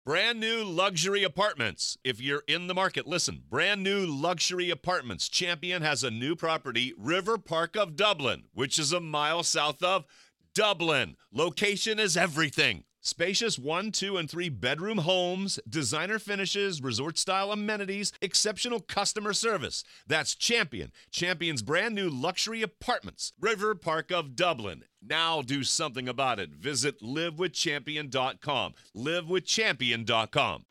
Brand new luxury apartments. If you're in the market, listen. Brand new luxury apartments. Champion has a new property, River Park of Dublin, which is a mile south of Dublin. Location is everything. Spacious 1, 2, and 3 bedroom homes, designer finishes, resort-style amenities, exceptional customer service. That's Champion. Champion's brand new luxury apartments. River Park of Dublin. Now do something about it. Visit livewithchampion.com. Livewithchampion.com.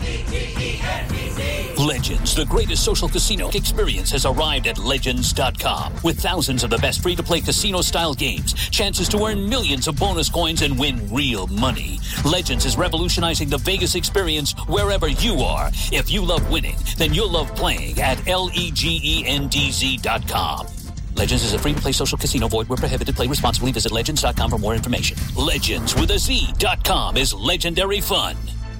Legends, the greatest social casino experience, has arrived at Legends.com. With thousands of the best free-to-play casino-style games, chances to earn millions of bonus coins and win real money. Legends is revolutionizing the Vegas experience wherever you are. If you love winning, then you'll love playing at LEGENDZ.com. Legends is a free-to-play social casino. Void where prohibited. Play responsibly. Visit Legends.com for more information. Legends with a Z.com is legendary fun.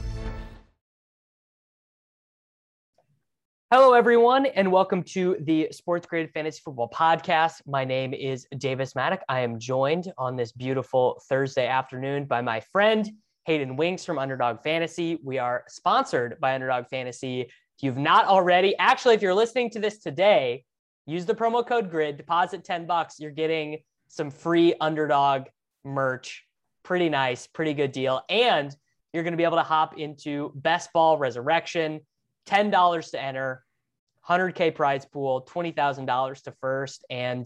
Hello, everyone, and welcome to the Sports Grid Fantasy Football Podcast. My name is Davis Maddock. I am joined on this beautiful Thursday afternoon by my friend Hayden Winks from Underdog Fantasy. We are sponsored by Underdog Fantasy. If you've not already, actually, if you're listening to this today, use the promo code GRID, deposit $10. You're getting some free Underdog merch. Pretty nice, pretty good deal. And you're going to be able to hop into Best Ball Resurrection. $10 to enter, 100K prize pool, $20,000 to first. And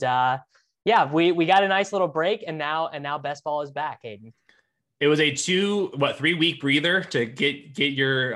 we got a nice little break, and now Best Ball is back, Hayden. It was a 3-week breather to get your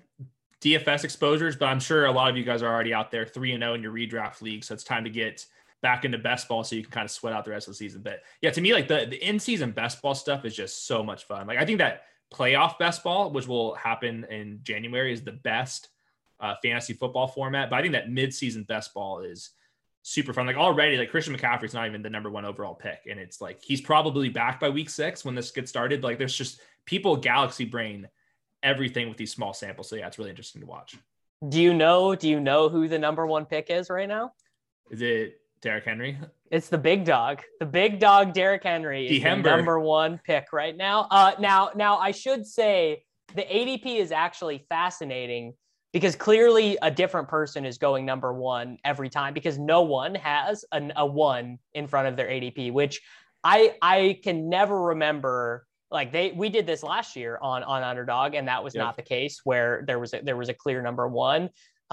DFS exposures, but I'm sure a lot of you guys are already out there 3-0 in your redraft league. So it's time to get back into Best Ball so you can kind of sweat out the rest of the season. But yeah, to me, like the in-season Best Ball stuff is just so much fun. Like I think that playoff Best Ball, which will happen in January, is the best fantasy football format. But I think that mid-season Best Ball is super fun. Like already, like Christian McCaffrey's not even the number 1 overall pick. And it's like, he's probably back by week 6 when this gets started. Like there's just people galaxy brain everything with these small samples. So yeah, it's really interesting to watch. Do you know who the number 1 pick is right now? Is it Derrick Henry? It's the big dog. The big dog, Derrick Henry, is the number 1 pick right now. Now I should say the ADP is actually fascinating because clearly a different person is going number 1 every time because no one has a 1 in front of their ADP, which I can never remember. Like we did this last year on Underdog, and that was not the case where there was a clear number 1.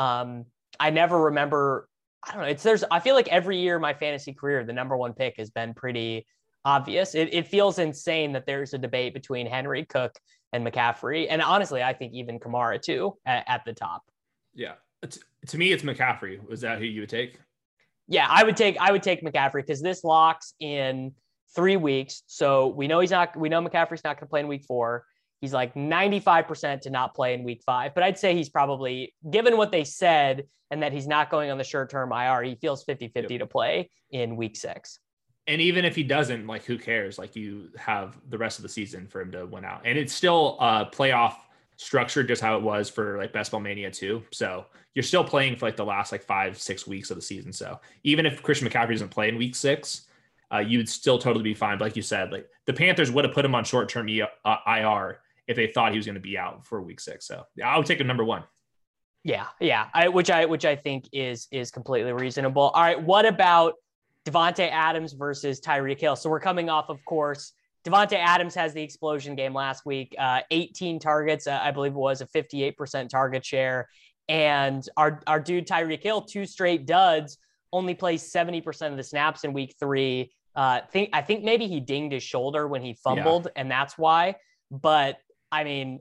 I never remember. I don't know. I feel like every year in my fantasy career, the number 1 pick has been pretty obvious. It feels insane that there's a debate between Henry, Cook, and McCaffrey. And honestly, I think even Kamara too at the top. Yeah. To me, it's McCaffrey. Was that who you would take? Yeah, I would take McCaffrey because this locks in 3 weeks. So we know McCaffrey's not going to play in week 4. He's like 95% to not play in week 5, but I'd say he's probably, given what they said and that he's not going on the short-term IR, he feels 50-50 to play in week 6. And even if he doesn't, like, who cares? Like, you have the rest of the season for him to win out. And it's still playoff structured just how it was for like Best Ball Mania 2. So you're still playing for like the last like 5-6 weeks of the season. So even if Christian McCaffrey doesn't play in week 6, you would still totally be fine. But like you said, like the Panthers would have put him on short-term IR if they thought he was going to be out for week 6. So I would take him number 1. Yeah. Which I think is completely reasonable. All right. What about Devontae Adams versus Tyreek Hill? So we're coming off, of course, Devontae Adams has the explosion game last week, 18 targets, I believe it was a 58% target share. And our dude Tyreek Hill, 2 straight duds, only plays 70% of the snaps in week 3. I think maybe he dinged his shoulder when he fumbled, and that's why. But I mean,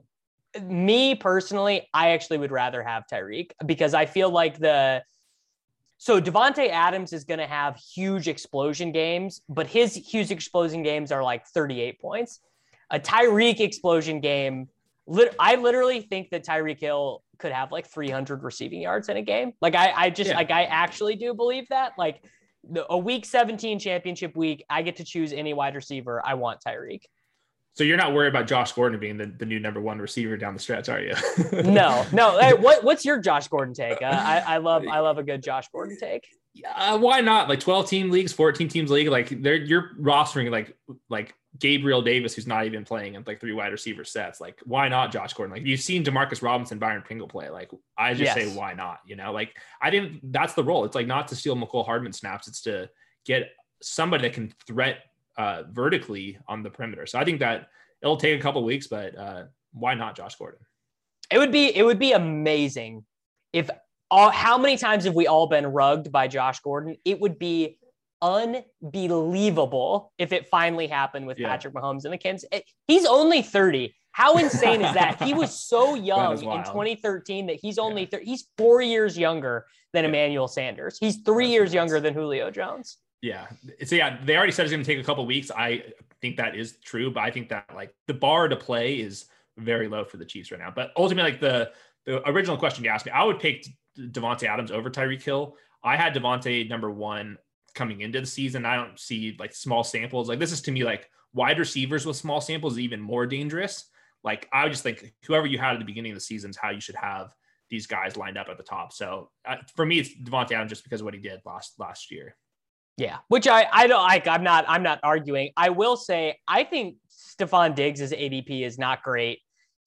me personally, I actually would rather have Tyreek because I feel like so Devontae Adams is going to have huge explosion games, but his huge explosion games are like 38 points. A Tyreek explosion game, I literally think that Tyreek Hill could have like 300 receiving yards in a game. Like I actually do believe that. Like a week 17 championship week, I get to choose any wide receiver. I want Tyreek. So you're not worried about Josh Gordon being the new number 1 receiver down the stretch, are you? No. Hey, what's your Josh Gordon take? I love a good Josh Gordon take. Why not? Like 12 team leagues, 14 teams league, like you're rostering like Gabriel Davis, who's not even playing in like 3 wide receiver sets. Like, why not Josh Gordon? Like, you've seen Demarcus Robinson, Byron Pringle play. Like, I just say, why not? You know, like, I think that's the role. It's like not to steal McCole Hardman snaps. It's to get somebody that can threat vertically on the perimeter. So I think that it'll take a couple of weeks, but why not Josh Gordon? It would be amazing if how many times have we all been rugged by Josh Gordon? It would be unbelievable if it finally happened with Patrick Mahomes and the Kansas. He's only 30. How insane is that? He was so young in 2013 that he's only he's 4 years younger than Emmanuel Sanders. He's 3 years younger than Julio Jones. Yeah. So they already said it's going to take a couple of weeks. I think that is true, but I think that like the bar to play is very low for the Chiefs right now. But ultimately, like the original question you asked me, I would pick Davante Adams over Tyreek Hill. I had Davante number 1 coming into the season. I don't see like small samples. Like, this is to me like wide receivers with small samples is even more dangerous. Like, I would just think whoever you had at the beginning of the season is how you should have these guys lined up at the top. So for me, it's Davante Adams just because of what he did last year. Yeah, which I don't like. I'm not arguing. I will say I think Stephon Diggs' ADP is not great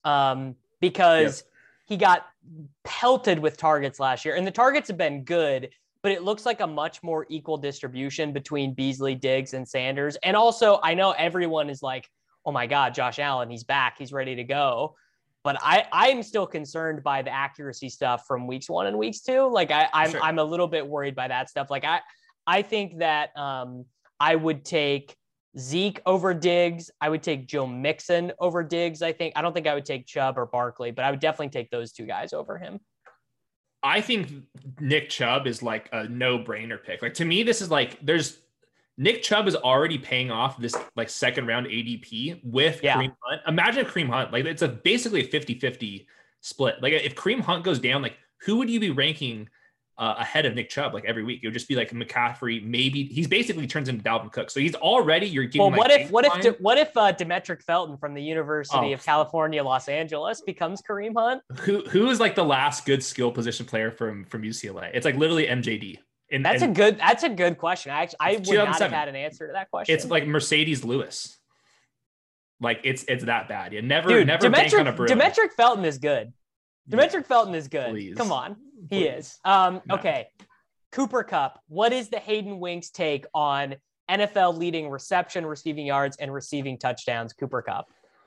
because he got pelted with targets last year, and the targets have been good, but it looks like a much more equal distribution between Beasley, Diggs, and Sanders. And also, I know everyone is like, "Oh my God, Josh Allen, he's back, he's ready to go." But I'm still concerned by the accuracy stuff from weeks 1 and weeks 2. Like I'm a little bit worried by that stuff. Like I think that I would take Zeke over Diggs. I would take Joe Mixon over Diggs. I don't think I would take Chubb or Barkley, but I would definitely take those 2 guys over him. I think Nick Chubb is like a no-brainer pick. Like, to me, this is like Nick Chubb is already paying off this like second round ADP with Kareem Hunt. Imagine Kareem Hunt. Like, it's basically a 50-50 split. Like, if Kareem Hunt goes down, like, who would you be ranking ahead of Nick Chubb like every week? It would just be like McCaffrey. Maybe he's basically turns into Dalvin Cook. So he's already you're getting. Well, what if Demetric Felton from the University of California, Los Angeles becomes Kareem Hunt? Who is like the last good skill position player from UCLA? It's like literally MJD. That's a good question. I would not have had an answer to that question. It's like Mercedes Lewis. Like it's that bad. You never bank on a Bruin. Demetric Felton is good. Demetric Felton is good. Please. Come on. He is. Okay. Cooper Kupp. What is the Hayden Winks take on NFL leading reception, receiving yards, and receiving touchdowns? Cooper Kupp.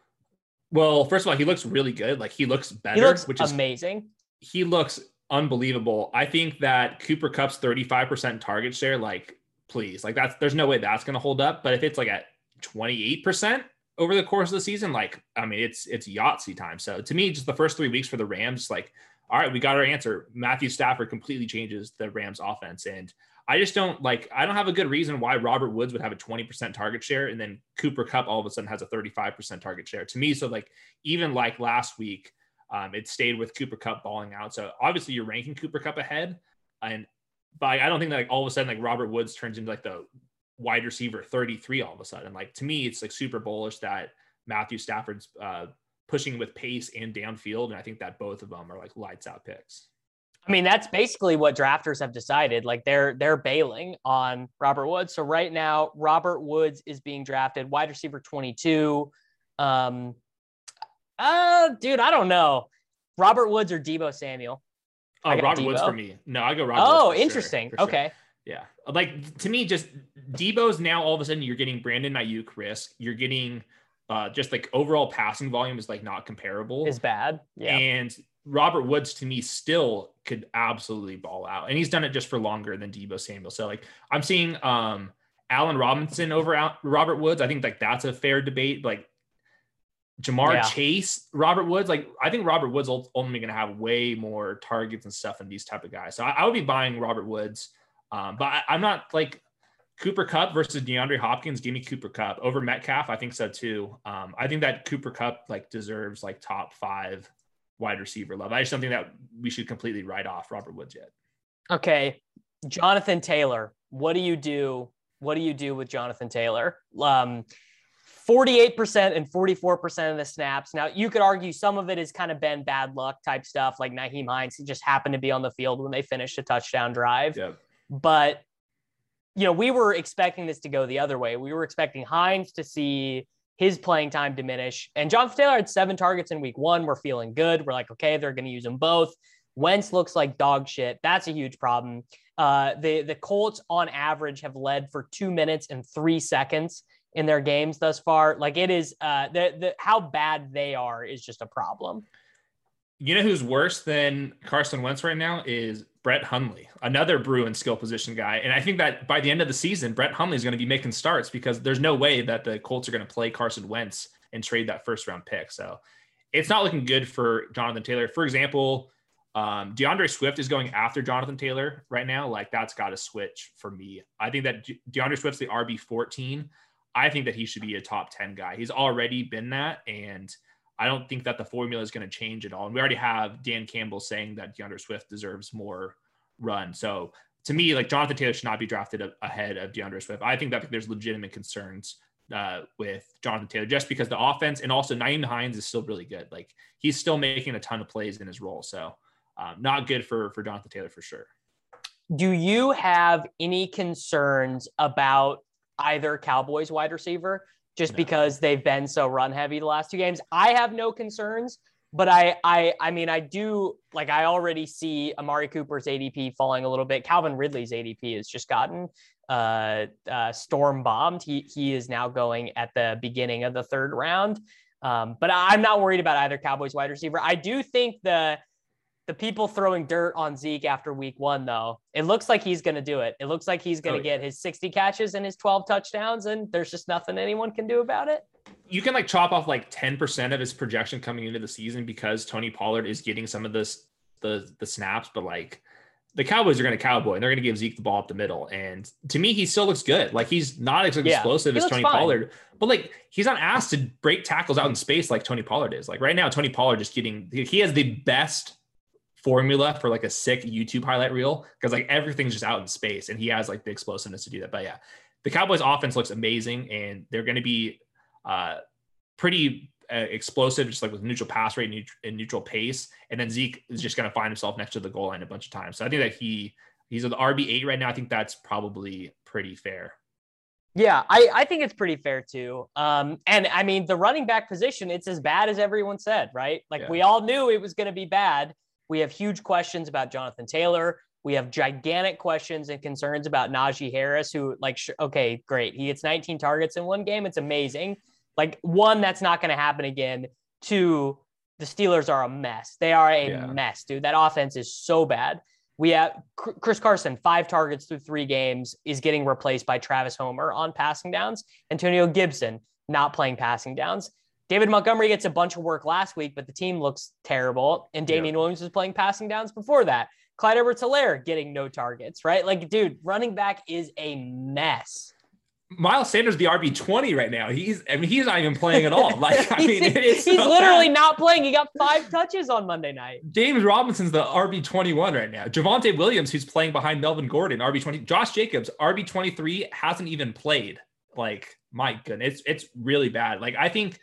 Well, first of all, he looks really good. Like, he looks better. He looks which is amazing. He looks unbelievable. I think that Cooper Kupp's 35% target share, like, please, like there's no way that's going to hold up. But if it's like at 28% over the course of the season, like, I mean, it's Yahtzee time. So to me, just the first 3 weeks for the Rams, like, all right, we got our answer. Matthew Stafford completely changes the Rams offense. And I just don't have a good reason why Robert Woods would have a 20% target share. And then Cooper Kupp all of a sudden has a 35% target share to me. So like, even like last week, it stayed with Cooper Kupp balling out. So obviously you're ranking Cooper Kupp ahead. But I don't think that like all of a sudden, like Robert Woods turns into like the wide receiver 33 all of a sudden. Like, to me, it's like super bullish that Matthew Stafford's pushing with pace and downfield. And I think that both of them are like lights out picks. I mean, that's basically what drafters have decided. Like, they're bailing on Robert Woods. So right now, Robert Woods is being drafted wide receiver 22. Dude, I don't know. Robert Woods or Deebo Samuel? Robert Woods for me. No, I go Robert Woods. Oh, interesting. Sure. Okay. Yeah. Like, to me, just Deebo's now all of a sudden you're getting Brandon Ayuk risk. You're getting just like overall passing volume is like not comparable. Is bad. Yeah. And Robert Woods to me still could absolutely ball out. And he's done it just for longer than Deebo Samuel. So like, I'm seeing Allen Robinson over Robert Woods. I think like that's a fair debate. Like, Jamar Chase, Robert Woods. Like, I think Robert Woods only going to have way more targets and stuff than these type of guys. So I would be buying Robert Woods. But I'm not like Cooper Kupp versus DeAndre Hopkins. Give me Cooper Kupp over Metcalf. I think so too. I think that Cooper Kupp like deserves like top 5 wide receiver love. I just don't think that we should completely write off Robert Woods yet. Okay. Jonathan Taylor. What do you do? What do you do with Jonathan Taylor? 48% and 44% of the snaps. Now, you could argue some of it has kind of been bad luck type stuff, like Nyheim Hines just happened to be on the field when they finished a touchdown drive. Yep. But, you know, we were expecting this to go the other way. We were expecting Hines to see his playing time diminish. And Jonathan Taylor had 7 targets in week 1. We're feeling good. We're like, okay, they're going to use them both. Wentz looks like dog shit. That's a huge problem. The Colts on average have led for 2 minutes and 3 seconds in their games thus far. Like, it is how bad they are is just a problem. You know who's worse than Carson Wentz right now is Brett Hundley, another Bruin skill position guy. And I think that by the end of the season, Brett Hundley is going to be making starts because there's no way that the Colts are going to play Carson Wentz and trade that first round pick. So it's not looking good for Jonathan Taylor. For example, DeAndre Swift is going after Jonathan Taylor right now. Like, that's got to switch for me. I think that DeAndre Swift's the RB14. I think that he should be a top 10 guy. He's already been that. And I don't think that the formula is going to change at all. And we already have Dan Campbell saying that DeAndre Swift deserves more run. So to me, like, Jonathan Taylor should not be drafted ahead of DeAndre Swift. I think that there's legitimate concerns with Jonathan Taylor just because the offense, and also Nyheim Hines is still really good. Like, he's still making a ton of plays in his role. So not good for Jonathan Taylor for sure. Do you have any concerns about either Cowboys wide receiver just because they've been so run heavy the last 2 games? I have no concerns, but I mean, I do, like, I already see Amari Cooper's ADP falling a little bit. Calvin Ridley's ADP has just gotten storm bombed. He is now going at the beginning of the 3rd round. But I'm not worried about either Cowboys wide receiver. I do think the people throwing dirt on Zeke after week 1, though, it looks like he's going to do it. It looks like he's going to get his 60 catches and his 12 touchdowns, and there's just nothing anyone can do about it. You can, like, chop off like 10% of his projection coming into the season because Tony Pollard is getting some of the snaps, but like, the Cowboys are going to cowboy and they're going to give Zeke the ball up the middle. And to me, he still looks good. Like, he's not as explosive as Tony Pollard, but like, he's not asked to break tackles out in space like Tony Pollard is. Like, right now, Tony Pollard he has the best formula for like a sick YouTube highlight reel because like everything's just out in space and he has like the explosiveness to do that. But yeah, the Cowboys offense looks amazing and they're going to be pretty explosive, just like with neutral pass rate and neutral pace. And then Zeke is just going to find himself next to the goal line a bunch of times. So I think that he's an RB8 right now. I think that's probably pretty fair. Yeah, I think it's pretty fair too. And I mean, the running back position, it's as bad as everyone said, right? Like, we all knew it was going to be bad. We have huge questions about Jonathan Taylor. We have gigantic questions and concerns about Najee Harris, who, like, okay, great. He gets 19 targets in 1 game. It's amazing. Like, 1, that's not going to happen again. 2, the Steelers are a mess. They are a mess, dude. That offense is so bad. We have Chris Carson, 5 targets through 3 games, is getting replaced by Travis Homer on passing downs. Antonio Gibson not playing passing downs. David Montgomery gets a bunch of work last week, but the team looks terrible. And Damian Williams was playing passing downs before that. Clyde Edwards-Helaire getting no targets, right? Like, dude, running back is a mess. Miles Sanders, the RB20 right now. He's not even playing at all. Like, I mean, he's literally not playing. He got 5 touches on Monday night. James Robinson's the RB21 right now. Javonte Williams, who's playing behind Melvin Gordon, RB20. Josh Jacobs, RB23, hasn't even played. Like, my goodness, it's really bad. Like, I think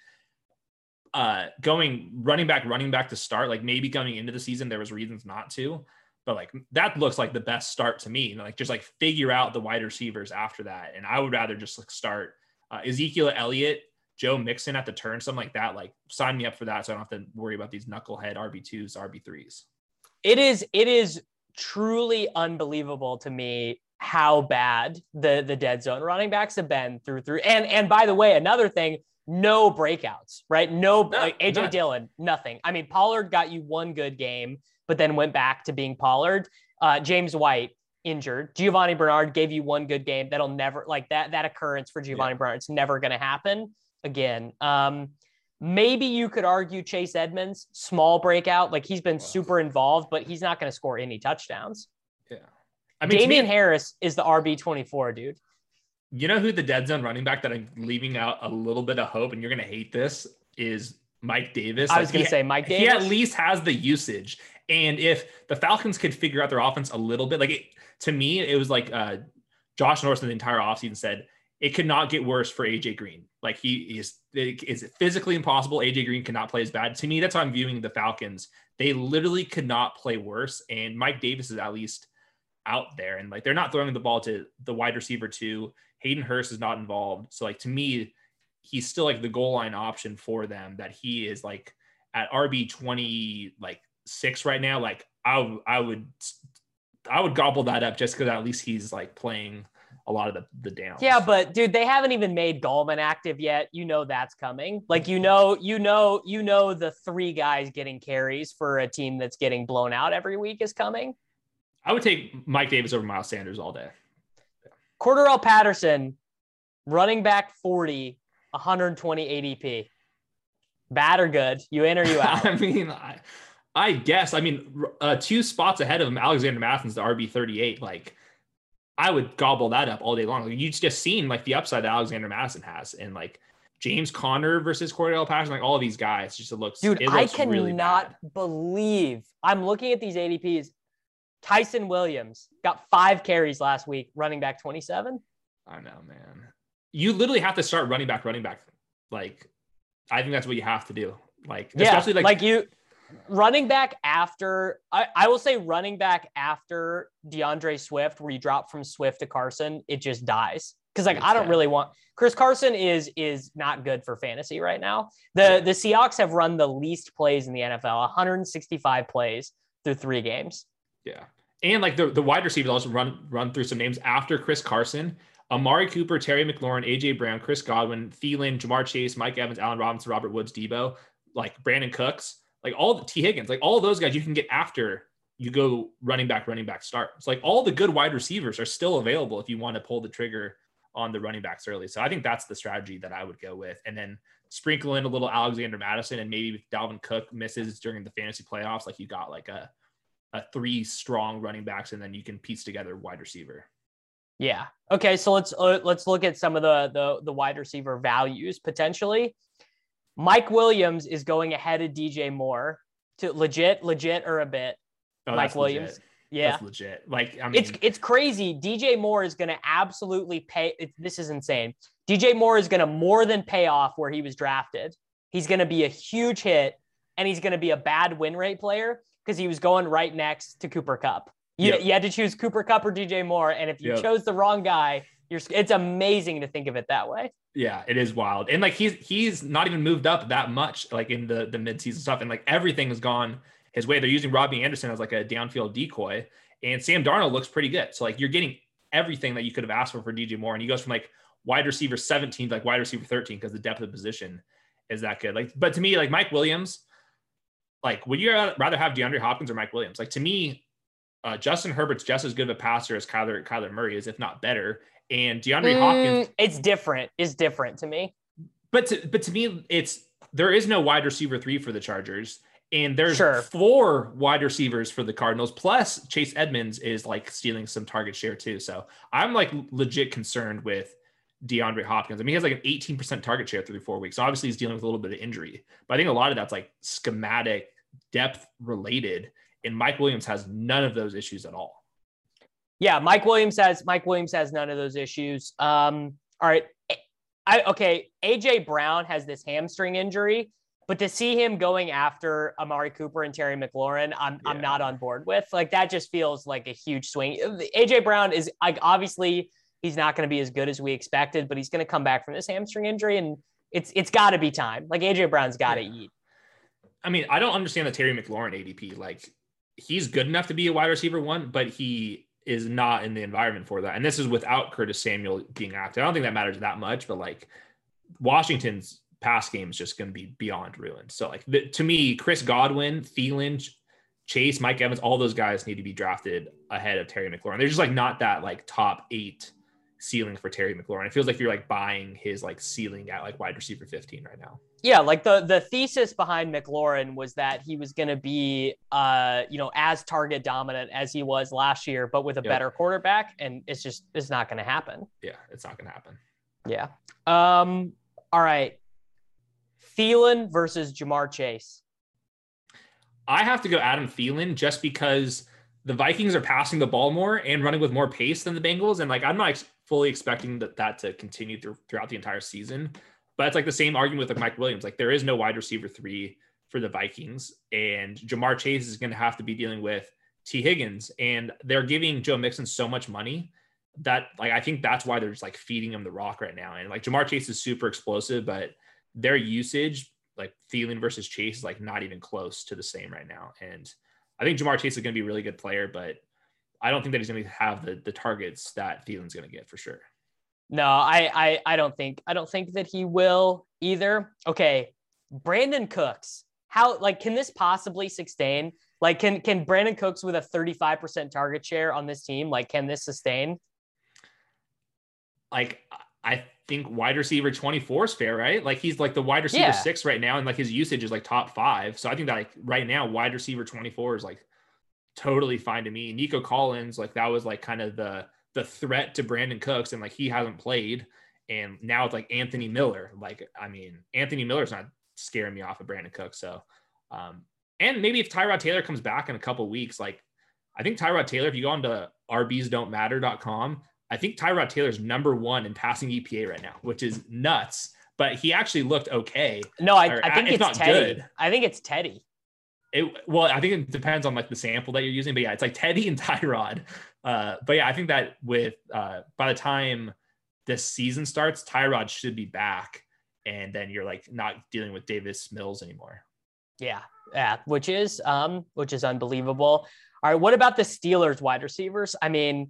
going running back to start, like, maybe coming into the season, there was reasons not to, but like, that looks like the best start to me. Like, just like figure out the wide receivers after that. And I would rather just like start Ezekiel Elliott, Joe Mixon at the turn, something like that. Like, sign me up for that. So I don't have to worry about these knucklehead RB2s, RB3s. It is truly unbelievable to me how bad the dead zone running backs have been through. And by the way, another thing, no breakouts, right? Like AJ Dillon, nothing. I mean, Pollard got you 1 good game, but then went back to being Pollard. James White injured. Giovanni Bernard gave you 1 good game. That'll never, like, that occurrence for Giovanni Bernard, it's never going to happen again. Maybe you could argue Chase Edmonds, small breakout. Like, he's been super involved, but he's not going to score any touchdowns. Yeah. I mean, Damian Harris is the RB24, dude. You know who the dead zone running back that I'm leaving out a little bit of hope, and you're going to hate this, is Mike Davis. I was going to say Mike Davis. He at least has the usage. And if the Falcons could figure out their offense a little bit, like, to me, it was like Josh Norris in the entire offseason said, it could not get worse for AJ Green. Like, it's physically impossible. AJ Green cannot play as bad. To me, that's how I'm viewing the Falcons. They literally could not play worse. And Mike Davis is at least out there. And like, they're not throwing the ball to the wide receiver 2. Hayden Hurst is not involved. So like, to me, he's still like the goal line option for them, that he is like at RB 20, like 6 right now. Like I would gobble that up just because at least he's like playing a lot of the downs. Yeah, but dude, they haven't even made Gallman active yet. You know that's coming. Like you know the 3 guys getting carries for a team that's getting blown out every week is coming. I would take Mike Davis over Miles Sanders all day. Cordarrelle Patterson, running back 40, 120 ADP. Bad or good? You in or you out? I mean, I guess. I mean, 2 spots ahead of him, Alexander Mathison's the RB 38. Like, I would gobble that up all day long. Like, you just seen like the upside that Alexander Mattison has, and like James Conner versus Cordarrelle Patterson, like all of these guys. Just it looks I cannot really believe I'm looking at these ADPs. Tyson Williams got 5 carries last week, running back 27. I know, man. You literally have to start running back. Like, I think that's what you have to do. Like, especially like you running back after, I will say running back after DeAndre Swift, where you drop from Swift to Carson, it just dies. Cause like, I don't really want Chris Carson is not good for fantasy right now. The Seahawks have run the least plays in the NFL, 165 plays through 3 games. Yeah. And like the wide receivers also run through some names after Chris Carson: Amari Cooper, Terry McLaurin, AJ Brown, Chris Godwin, Thielen, Jamar Chase, Mike Evans, Allen Robinson, Robert Woods, Debo, like Brandon Cooks, like all the T Higgins, like all of those guys you can get after you go running back start. It's like all the good wide receivers are still available if you want to pull the trigger on the running backs early. So I think that's the strategy that I would go with. And then sprinkle in a little Alexander Mattison, and maybe if Dalvin Cook misses during the fantasy playoffs, like you got like a 3 strong running backs, and then you can piece together wide receiver. Yeah. Okay. So let's look at some of the wide receiver values potentially. Mike Williams is going ahead of DJ Moore to legit or a bit. Oh, Mike Williams. Legit. Yeah. That's legit. Like, I mean, it's crazy. DJ Moore is going to absolutely pay. This is insane. DJ Moore is going to more than pay off where he was drafted. He's going to be a huge hit, and he's going to be a bad win rate player because he was going right next to Cooper Kupp. You had to choose Cooper Kupp or DJ Moore. And if you chose the wrong guy, it's amazing to think of it that way. Yeah, it is wild. And like, he's not even moved up that much, like in the midseason stuff. And like, everything has gone his way. They're using Robbie Anderson as like a downfield decoy, and Sam Darnold looks pretty good. So like, you're getting everything that you could have asked for DJ Moore. And he goes from like wide receiver 17 to like wide receiver 13 because the depth of the position is that good. Like, but to me, like Mike Williams, like, would you rather have DeAndre Hopkins or Mike Williams? Like, to me, Justin Herbert's just as good of a passer as Kyler Murray is, if not better. And DeAndre Hopkins, it's different to me. But to me, there is no wide receiver 3 for the Chargers, and there's 4 wide receivers for the Cardinals. Plus, Chase Edmonds is like stealing some target share too. So I'm like legit concerned with DeAndre Hopkins. I mean, he has like an 18% target share through 4 weeks. So obviously, he's dealing with a little bit of injury, but I think a lot of that's like schematic depth related. And Mike Williams has none of those issues at all. Yeah, Mike Williams has none of those issues. All right. AJ Brown has this hamstring injury, but to see him going after Amari Cooper and Terry McLaurin, I'm not on board with. Like, that just feels like a huge swing. AJ Brown is like, obviously he's not going to be as good as we expected, but he's going to come back from this hamstring injury, and it's got to be time. Like, AJ Brown's got to eat. I mean, I don't understand the Terry McLaurin ADP. Like, he's good enough to be a wide receiver 1, but he is not in the environment for that. And this is without Curtis Samuel being active. I don't think that matters that much, but like, Washington's pass game is just going to be beyond ruined. So like, to me, Chris Godwin, Thielen, Chase, Mike Evans, all those guys need to be drafted ahead of Terry McLaurin. They're just like not that like top 8 ceiling for Terry McLaurin. It feels like you're like buying his like ceiling at like wide receiver 15 right now. Yeah, like the thesis behind McLaurin was that he was going to be, as target dominant as he was last year, but with a better quarterback, and it's not going to happen. Yeah, it's not going to happen. Yeah. All right. Thielen versus Jamar Chase. I have to go Adam Thielen just because the Vikings are passing the ball more and running with more pace than the Bengals, and like, I'm not fully expecting that to continue throughout the entire season. But it's like the same argument with like Mike Williams. Like, there is no wide receiver 3 for the Vikings, and Jamar Chase is going to have to be dealing with T Higgins, and they're giving Joe Mixon so much money that like, I think that's why they're just like feeding him the rock right now. And like Jamar Chase is super explosive, but their usage, like Thielen versus Chase, is like not even close to the same right now. And I think Jamar Chase is going to be a really good player, but I don't think that he's going to have the targets that Thielen's going to get for sure. No, I don't think that he will either. Okay. Brandon Cooks, how, like, can this possibly sustain? Like, can Brandon Cooks with a 35% target share on this team, like, can this sustain? Like, I think wide receiver 24 is fair, right? Like, he's like the wide receiver 6 right now, and like his usage is like top 5. So I think that like right now, wide receiver 24 is like totally fine to me. Nico Collins, like that was like kind of the threat to Brandon Cooks, and like he hasn't played. And now it's like Anthony Miller. Like, I mean, Anthony Miller's not scaring me off of Brandon Cooks. So, and maybe if Tyrod Taylor comes back in a couple of weeks, like I think Tyrod Taylor, if you go on to rbsdon'tmatter.com, I think Tyrod Taylor's number 1 in passing EPA right now, which is nuts, but he actually looked okay. No, I think it's not Teddy. Good. I think it's Teddy. Well, I think it depends on like the sample that you're using, but yeah, it's like Teddy and Tyrod. But yeah, I think that with by the time this season starts, Tyrod should be back, and then you're like not dealing with Davis Mills anymore. Yeah, which is unbelievable. All right, what about the Steelers wide receivers? I mean,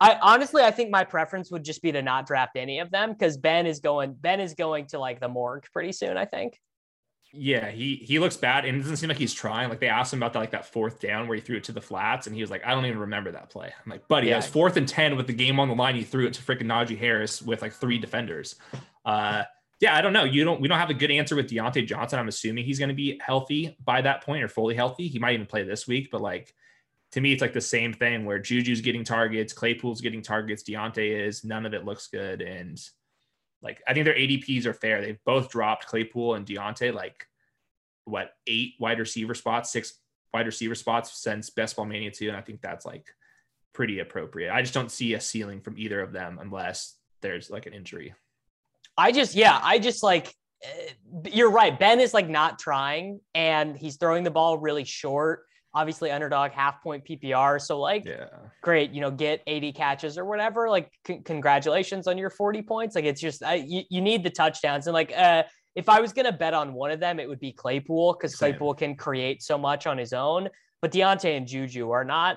I think my preference would just be to not draft any of them, because Ben is going to like the morgue pretty soon, I think. Yeah, he looks bad, and it doesn't seem like he's trying. Like they asked him about that 4th down where he threw it to the flats, and he was like, I don't even remember that play. I'm like, buddy, it was 4th and 10 with the game on the line. You threw it to freaking Najee Harris with like 3 defenders. Yeah, I don't know. We don't have a good answer with Deontay Johnson. I'm assuming he's going to be healthy by that point, or fully healthy. He might even play this week, but like to me, it's like the same thing where Juju's getting targets, Claypool's getting targets, Deontay is. None of it looks good, and like I think their ADPs are fair. They've both dropped, Claypool and Deontay, like what, 8 wide receiver spots, 6 wide receiver spots since Best Ball Mania 2, and I think that's like pretty appropriate. I just don't see a ceiling from either of them unless there's like an injury. I just like, you're right. Ben is like not trying, and he's throwing the ball really short. Obviously underdog, half-point PPR. So like, great, get 80 catches or whatever. Like, congratulations on your 40 points. Like, it's just, you need the touchdowns. And like, if I was going to bet on one of them, it would be Claypool, because Claypool can create so much on his own. But Deontay and Juju are not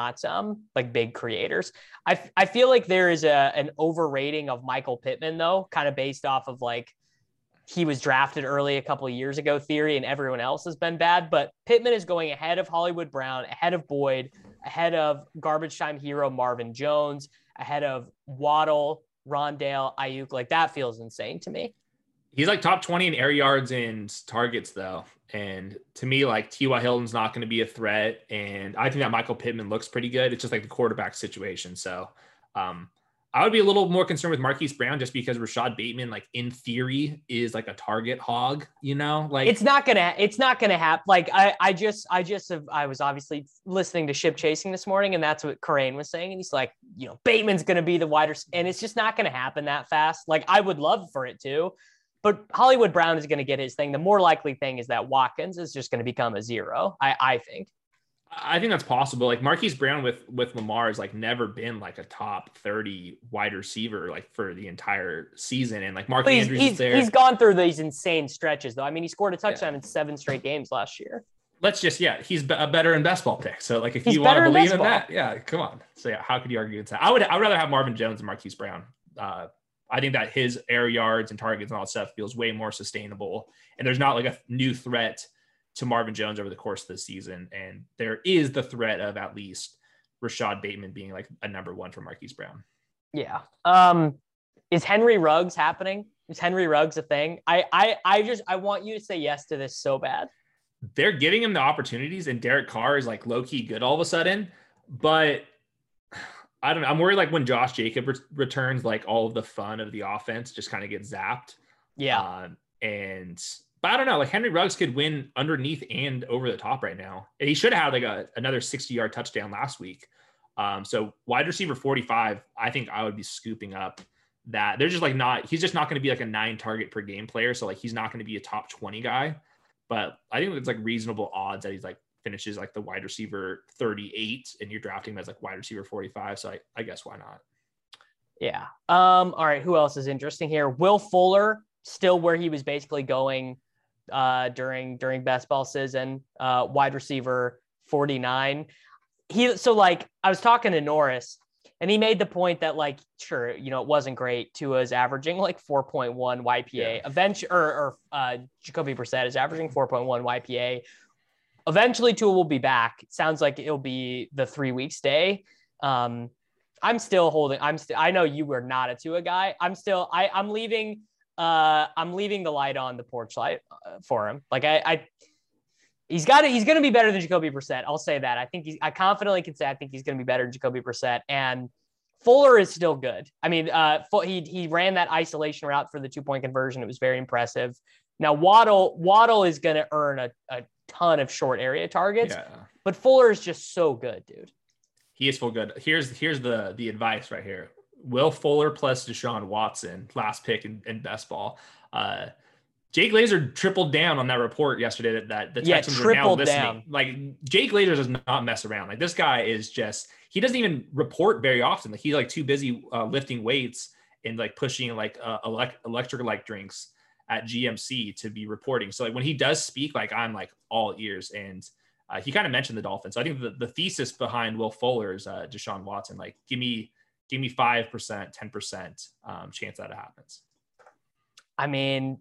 like big creators. I feel like there is an overrating of Michael Pittman, though, kind of based off of like he was drafted early a couple of years ago theory, and everyone else has been bad. But Pittman is going ahead of Hollywood Brown, ahead of Boyd, ahead of garbage time hero Marvin Jones, ahead of Waddle, Rondale, Ayuk. Like, that feels insane to me. He's like top 20 in air yards and targets, though. And to me, like, T.Y. Hilton's not going to be a threat. And I think that Michael Pittman looks pretty good. It's just like the quarterback situation. So I would be a little more concerned with Marquise Brown, just because Rashad Bateman, like, in theory, is like a target hog, like it's not going to happen. Like, I was obviously listening to Ship Chasing this morning, and that's what Corain was saying. And he's like, Bateman's going to be the wider, and it's just not going to happen that fast. Like, I would love for it to. But Hollywood Brown is going to get his thing. The more likely thing is that Watkins is just going to become a zero, I think. I think that's possible. Like, Marquise Brown with Lamar has like never been like a top 30 wide receiver like for the entire season. And like Mark Andrews is there. He's gone through these insane stretches, though. I mean, he scored a touchdown in 7 straight games last year. He's a better in best ball pick. So like, if you want to believe in that, come on. So yeah, how could you argue against that? I'd rather have Marvin Jones than Marquise Brown. I think that his air yards and targets and all that stuff feels way more sustainable. And there's not like a new threat to Marvin Jones over the course of the season. And there is the threat of at least Rashad Bateman being like a number 1 for Marquise Brown. Yeah. Is Henry Ruggs happening? Is Henry Ruggs a thing? I want you to say yes to this so bad. They're giving him the opportunities, and Derek Carr is like low key good all of a sudden, but I don't know. I'm worried like when Josh Jacobs returns, like all of the fun of the offense just kind of gets zapped. Yeah. But I don't know, like Henry Ruggs could win underneath and over the top right now. And he should have had like another 60-yard touchdown last week. So wide receiver 45, I think I would be scooping up that. They're just like he's just not going to be like a 9 target per game player. So like, he's not going to be a top 20 guy, but I think it's like reasonable odds that he's like finishes like the wide receiver 38 and you're drafting him as like wide receiver 45. So I guess why not? Yeah. All right. Who else is interesting here? Will Fuller, still where he was basically going during best ball season, wide receiver 49. So like I was talking to Norris and he made the point that like, sure, it wasn't great. Tua's averaging like 4.1 YPA. Jacoby Brissett is averaging 4.1 YPA. Eventually Tua will be back. It sounds like it'll be the 3-week stay. I know you were not a Tua guy. I'm leaving the light on the porch light for him. Like he's going to be better than Jacoby Brissett. I'll say that. I confidently can say, I think he's going to be better than Jacoby Brissett, and Fuller is still good. I mean, he ran that isolation route for the 2-point conversion. It was very impressive. Now Waddle is going to earn a ton of short area targets, but Fuller is just so good, dude. He is full good. Here's the advice right here. Will Fuller plus Deshaun Watson, last pick in best ball. Jay Glazer tripled down on that report yesterday that the Texans are now listening. Down. Like Jay Glazer does not mess around. Like this guy is just, he doesn't even report very often. Like he's like too busy lifting weights and like pushing like electric drinks at GMC to be reporting. So like when he does speak, like I'm like all ears. And he kind of mentioned the Dolphins. So I think the thesis behind Will Fuller is Deshaun Watson. Like give me 5%, 10% chance that it happens. I mean,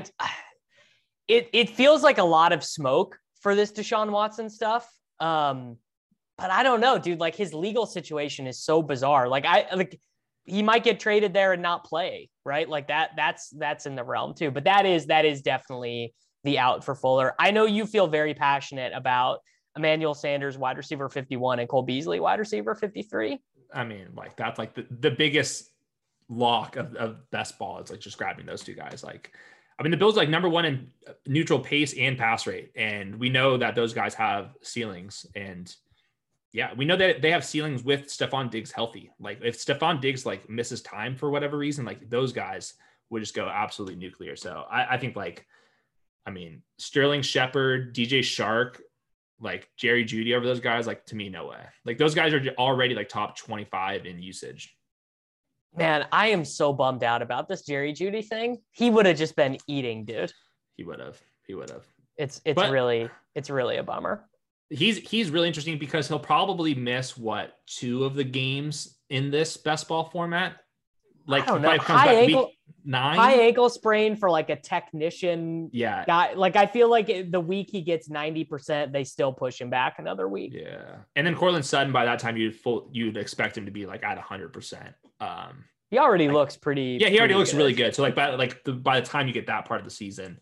it feels like a lot of smoke for this Deshaun Watson stuff. But I don't know, dude, like his legal situation is so bizarre. Like he might get traded there and not play, right? Like that's in the realm too, but that is definitely the out for Fuller. I know you feel very passionate about Emmanuel Sanders, wide receiver 51, and Cole Beasley, wide receiver 53. I mean, like that's like the biggest lock of best ball. It's like just grabbing those two guys. Like, I mean, the Bills like number one in neutral pace and pass rate. And we know that those guys have ceilings. And yeah, we know that they have ceilings with Stephon Diggs healthy. Like if Stephon Diggs like misses time for whatever reason, like those guys would just go absolutely nuclear. So I think like, I mean, Sterling Shepard, DJ Shark, like Jerry Jeudy over those guys, like to me, no way. Like those guys are already like top 25 in usage. Man, I am so bummed out about this Jerry Jeudy thing. He would have just been eating, dude. He would have. It's really a bummer. He's really interesting because he'll probably miss 2 of the games in this best ball format. Like I don't know. High ankle sprain for like a technician guy. Like I feel like the week he gets 90%, they still push him back another week. Yeah. And then Courtland Sutton, by that time you'd expect him to be like at 100%. He already looks pretty. Yeah, he already looks really good. So like by the time you get that part of the season,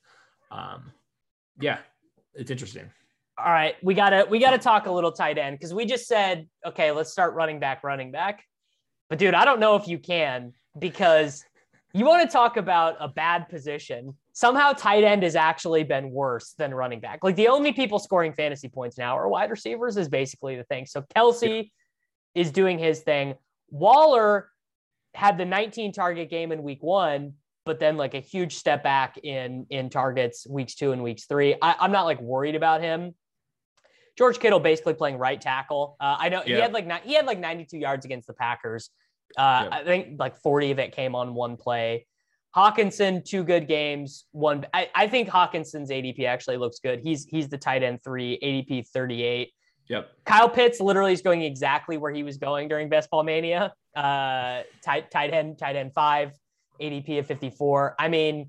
yeah, it's interesting. All right, we gotta talk a little tight end because we just said, okay, let's start running back. But dude, I don't know if you can, because you want to talk about a bad position. Somehow tight end has actually been worse than running back. Like the only people scoring fantasy points now are wide receivers is basically the thing. So Kelsey is doing his thing. Waller had the 19 target game in week 1, but then like a huge step back in targets weeks 2 and weeks 3. I'm not like worried about him. George Kittle basically playing right tackle. I know he had like 92 yards against the Packers. I think like 40 of it came on one play. Hawkinson, 2 good games. I think Hawkinson's ADP actually looks good. He's the tight end 3, ADP 38. Yep. Kyle Pitts literally is going exactly where he was going during Best Ball Mania. Tight end 5, ADP of 54. I mean,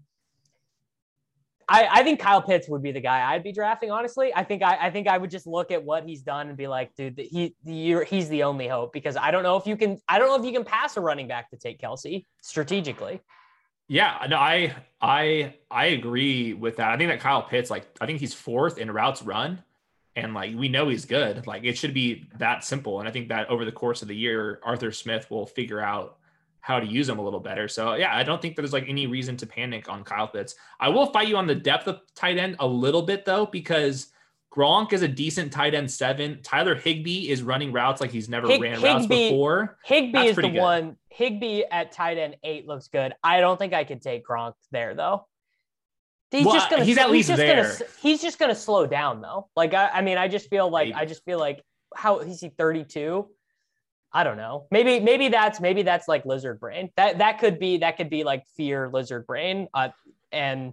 I think Kyle Pitts would be the guy I'd be drafting. Honestly, I think I would just look at what he's done and be like, dude, he's the only hope, because I don't know if you can pass a running back to take Kelsey strategically. Yeah, no, I agree with that. I think that Kyle Pitts, like, I think he's 4th in routes run, and like we know he's good. Like it should be that simple. And I think that over the course of the year, Arthur Smith will figure out how to use him a little better. So yeah, I don't think there's like any reason to panic on Kyle Pitts. I will fight you on the depth of tight end a little bit though, because Gronk is a decent tight end 7. Tyler Higbee is running routes like he's never ran routes before. Higbee is the one. Higbee at tight end 8 looks good. I don't think I could take Gronk there though. He's just gonna. He's at least there. He's just gonna slow down though. Like I mean, I just feel like Maybe. how is he 32? I don't know. Maybe that's like lizard brain. That could be like fear lizard brain. And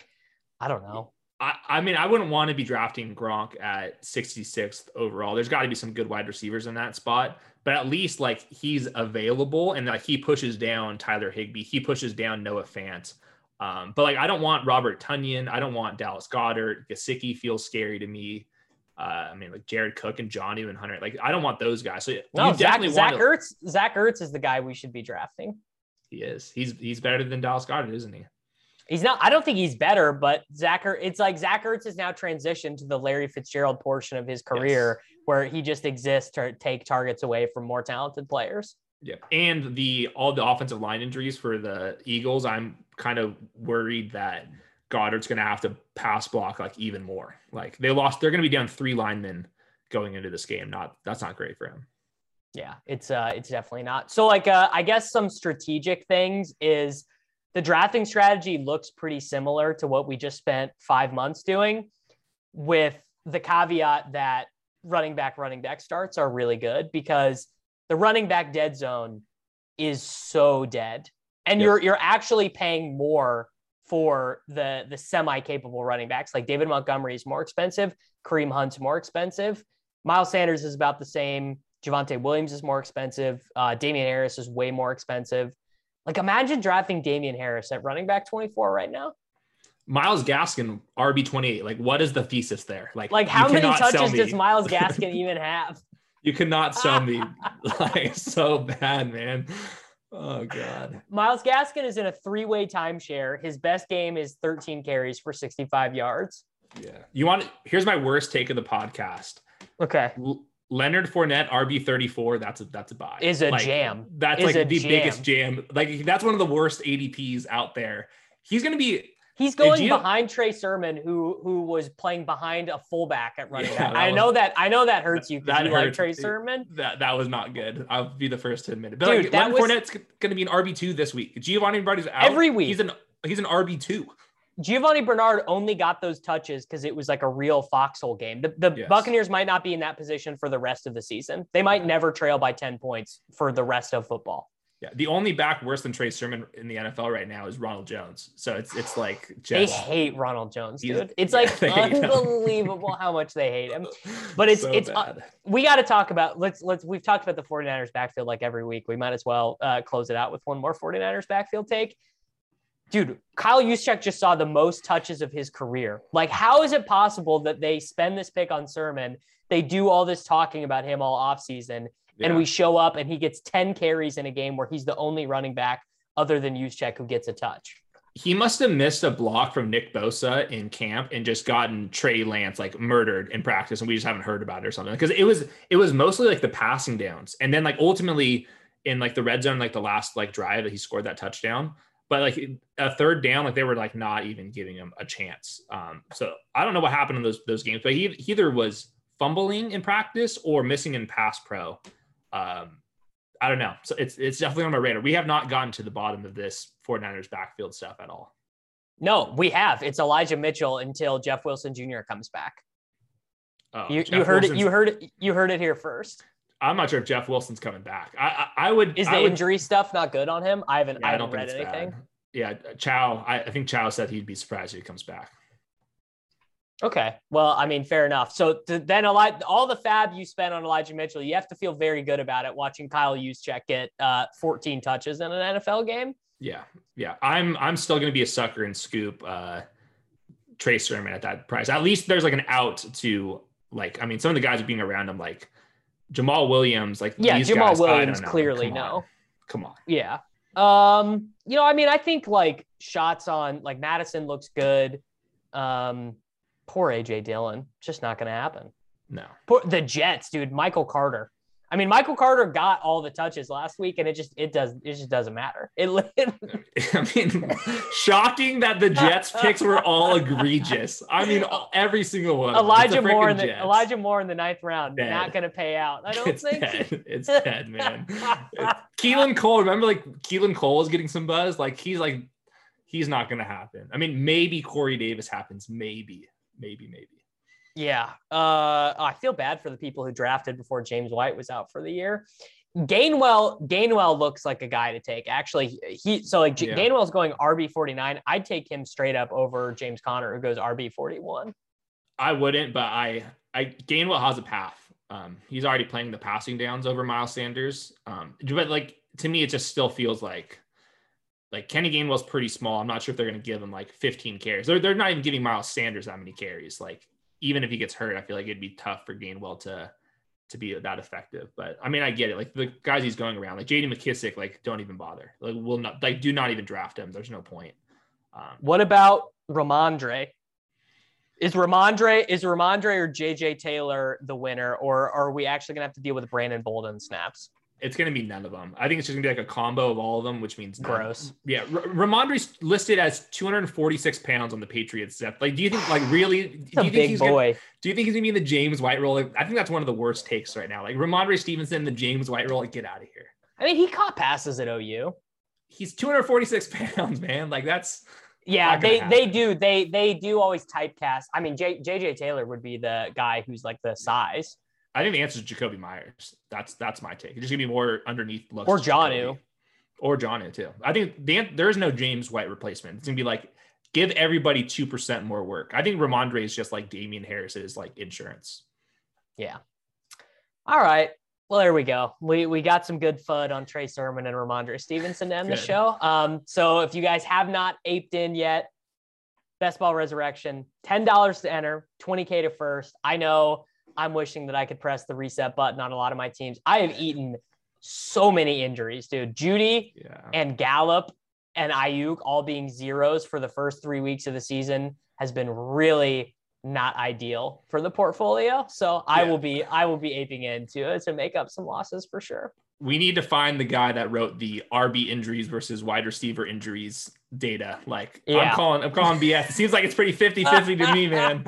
I don't know. I mean, I wouldn't want to be drafting Gronk at 66th overall. There's got to be some good wide receivers in that spot, but at least like he's available and like he pushes down Tyler Higbee. He pushes down Noah Fant. But like, I don't want Robert Tonyan. I don't want Dallas Goedert. Gesicki feels scary to me. I mean, like Jared Cook and Johnny and Hunter. Like, I don't want those guys. So no, Zach Ertz is the guy we should be drafting. He is. He's better than Dallas Goedert, isn't he? He's not. I don't think he's better, but it's like Zach Ertz has now transitioned to the Larry Fitzgerald portion of his career, where he just exists to take targets away from more talented players. Yeah, and all the offensive line injuries for the Eagles, I'm kind of worried that Goddard's going to have to pass block like even more. Like they're going to be down 3 linemen going into this game. That's not great for him. Yeah, it's definitely not. So like, I guess some strategic things is the drafting strategy looks pretty similar to what we just spent 5 months doing, with the caveat that running back starts are really good because the running back dead zone is so dead. And you're actually paying more for the semi-capable running backs. Like David Montgomery is more expensive. Kareem Hunt's more expensive. Miles Sanders is about the same. Javonte Williams is more expensive. Damian Harris is way more expensive. Like imagine drafting Damian Harris at running back 24 right now. Myles Gaskin, RB28. Like what is the thesis there? Like how many touches does Myles Gaskin even have? You cannot sell me like so bad, man. Oh God. Myles Gaskin is in a 3-way timeshare. His best game is 13 carries for 65 yards. Yeah. Here's my worst take of the podcast. Okay. Leonard Fournette, RB34. That's a buy. Is a jam. That's like the biggest jam. Like that's one of the worst ADPs out there. He's going behind Trey Sermon, who was playing behind a fullback at running back. I know that hurts you because you like Trey Sermon. That was not good. I'll be the first to admit it. But dude, Leonard Fournette's going to be an RB2 this week. Giovanni Bernard's out every week. He's an RB2. Giovanni Bernard only got those touches because it was like a real foxhole game. The Buccaneers might not be in that position for the rest of the season. They might never trail by 10 points for the rest of football. Yeah, the only back worse than Trey Sermon in the NFL right now is Ronald Jones. So it's like they hate Ronald Jones, dude. It's like unbelievable how much they hate him. But it's we got to talk about we've talked about the 49ers backfield like every week. We might as well close it out with one more 49ers backfield take. Dude, Kyle Juszczyk just saw the most touches of his career. Like, how is it possible that they spend this pick on Sermon? They do all this talking about him all offseason, and we show up and he gets 10 carries in a game where he's the only running back other than Juszczyk who gets a touch. He must have missed a block from Nick Bosa in camp and just gotten Trey Lance like murdered in practice, and we just haven't heard about it or something. Because it was mostly like the passing downs, and then like ultimately in like the red zone, like the last like drive that he scored that touchdown. But like a third down, like they were like not even giving him a chance. So I don't know what happened in those games, but he either was fumbling in practice or missing in pass pro. I don't know. So it's definitely on my radar. We have not gotten to the bottom of this 49ers backfield stuff at all. No, we have. It's Elijah Mitchell until Jeff Wilson Jr. comes back. Oh, you heard it. You heard it here first. I'm not sure if Jeff Wilson's coming back. Is the injury stuff not good on him? I haven't read anything. Bad. Yeah, Chow. I think Chow said he'd be surprised if he comes back. Okay, well, I mean, fair enough. So then all the fab you spent on Elijah Mitchell, you have to feel very good about it. Watching Kyle Juszczyk get 14 touches in an NFL game. Yeah. I'm still going to be a sucker and scoop Trey Sermon at that price. At least there's like an out to like. I mean, some of the guys are being around him like. Jamal Williams, Jamal Williams clearly no. Come on. Yeah. I mean, I think like shots on like Madison looks good. Poor AJ Dillon, just not going to happen. No. The Jets, dude, Michael Carter. I mean, Michael Carter got all the touches last week, and it just doesn't matter. I mean, shocking that the Jets picks were all egregious. I mean, every single one. Elijah Moore in the 9th round, not going to pay out. I don't think it's dead, man. Keelan Cole, remember like Keelan Cole is getting some buzz. Like he's like He's not going to happen. I mean, maybe Corey Davis happens. Maybe. Yeah. I feel bad for the people who drafted before James White was out for the year. Gainwell looks like a guy to take. Actually, Gainwell's going RB 49. I'd take him straight up over James Conner, who goes RB 41. I wouldn't, but Gainwell has a path. He's already playing the passing downs over Miles Sanders. But like, to me, it just still feels like Kenny Gainwell's pretty small. I'm not sure if they're going to give him like 15 carries. They're not even giving Miles Sanders that many carries. Like, even if he gets hurt, I feel like it'd be tough for Gainwell to be that effective. But I mean, I get it. Like, the guys he's going around, like JD McKissick, like, don't even bother. Like, do not even draft him. There's no point. What about Ramondre? Is Ramondre or JJ Taylor the winner, or are we actually gonna have to deal with Brandon Bolden snaps? It's going to be none of them. I think it's just going to be like a combo of all of them, which means gross. Yeah. Ramondre's listed as 246 pounds on the Patriots depth. Like, do you think, like, really, do you think he's going to be in the James White role? Like, I think that's one of the worst takes right now. Like, Ramondre Stevenson, the James White role, like, get out of here. I mean, he caught passes at OU. He's 246 pounds, man. Like, that's. Yeah, they do always typecast. I mean, JJ Taylor would be the guy who's like the size. I think the answer is Jacoby Myers. That's my take. It's just gonna be more underneath looks. Or Jonnu. Or Jonnu too. I think there is no James White replacement. It's gonna be like, give everybody 2% more work. I think Ramondre is just like Damian Harris is like insurance. Yeah. All right. Well, there we go. We got some good FUD on Trey Sermon and Ramondre Stevenson to end the show. So if you guys have not aped in yet, Best Ball Resurrection, $10 to enter, $20K to first. I know I'm wishing that I could press the reset button on a lot of my teams. I have eaten so many injuries, dude. Judy and Gallup and Ayuk all being zeros for the first 3 weeks of the season has been really not ideal for the portfolio. So I will be aping into to make up some losses for sure. We need to find the guy that wrote the RB injuries versus wide receiver injuries data. Like, I'm calling BS. It seems like it's pretty 50-50 to me, man.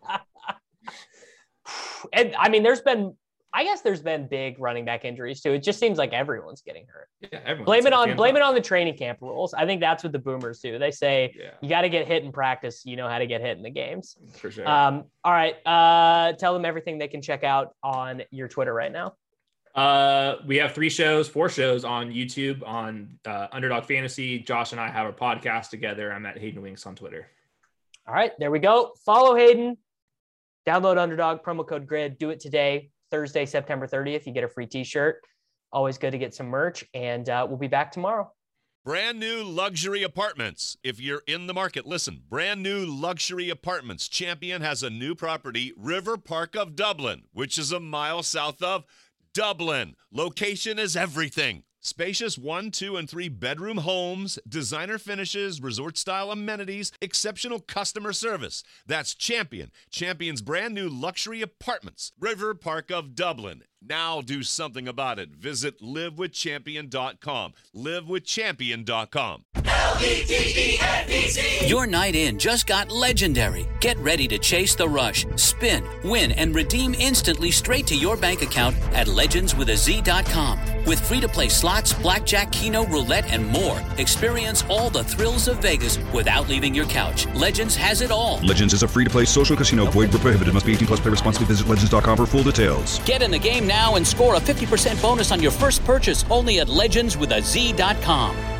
And I mean, there's been big running back injuries too. It just seems like everyone's getting hurt. Yeah, blame it on the training camp rules. I think that's what the boomers do. They say you got to get hit in practice. You know how to get hit in the games. For sure. All right. Tell them everything they can check out on your Twitter right now. We have 4 shows on YouTube on Underdog Fantasy. Josh and I have our podcast together. I'm at Hayden Winks on Twitter. All right, there we go. Follow Hayden. Download Underdog, promo code GRID. Do it today, Thursday, September 30th. You get a free t-shirt. Always good to get some merch. And we'll be back tomorrow. Brand new luxury apartments. If you're in the market, listen. Brand new luxury apartments. Champion has a new property, River Park of Dublin, which is a mile south of Dublin. Location is everything. Spacious 1, 2, and 3 bedroom homes, designer finishes, resort-style amenities, exceptional customer service. That's Champion. Champion's brand new luxury apartments, River Park of Dublin. Now do something about it. Visit livewithchampion.com. livewithchampion.com. LVTENBC. Your night in just got legendary. Get ready to chase the rush, spin, win, and redeem instantly straight to your bank account at legendswithaz.com. With free-to-play slots, blackjack, keno, roulette, and more. Experience all the thrills of Vegas without leaving your couch. Legends has it all. Legends is a free-to-play social casino. Void where prohibited. Must be 18 plus. Play responsibly. Visit legends.com for full details. Get in the game now and score a 50% bonus on your first purchase only at legendswithaz.com.